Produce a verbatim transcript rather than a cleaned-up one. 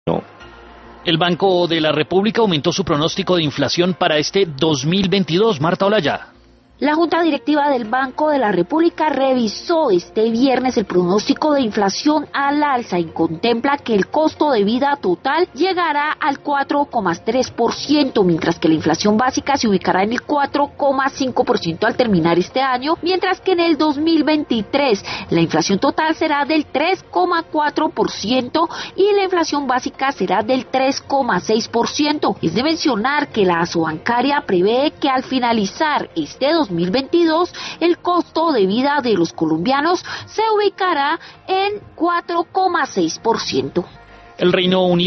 No. El Banco de la República aumentó su pronóstico de inflación para este dos mil veintidós. Marta Olaya. La Junta Directiva del Banco de la República revisó este viernes el pronóstico de inflación al alza y contempla que el costo de vida total llegará al cuatro coma tres por ciento, mientras que la inflación básica se ubicará en el cuatro coma cinco por ciento al terminar este año, mientras que en el dos mil veintitrés la inflación total será del tres coma cuatro por ciento y la inflación básica será del tres coma seis por ciento. Es de mencionar que la Asobancaria prevé que al finalizar este dos mil veintidós el costo de vida de los colombianos se ubicará en cuatro coma seis por ciento. El Reino Unido